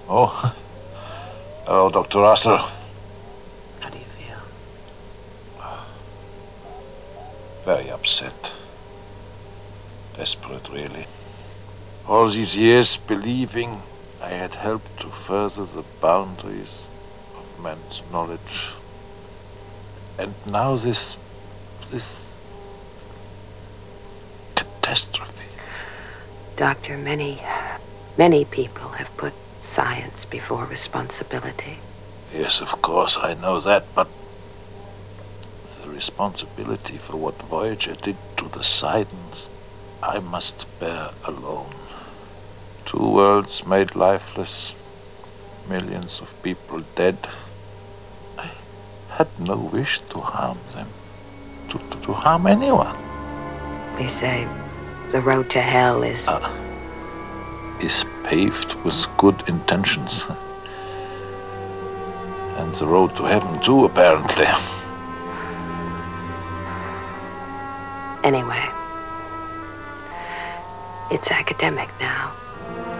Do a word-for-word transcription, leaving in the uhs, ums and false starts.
Oh, hello, Doctor Russell. How do you feel? Very upset. Desperate, really. All these years believing I had helped to further the boundaries of man's knowledge. And now this... this... catastrophe. Doctor, many, many people have put science before responsibility. Yes, of course, I know that, but the responsibility for what Voyager did to the Sidons, I must bear alone. Two worlds made lifeless, millions of people dead. I had no wish to harm them, to, to, to harm anyone. They say the road to hell is... Uh, is paved with good intentions. And the road to heaven too, apparently. Anyway, it's academic now.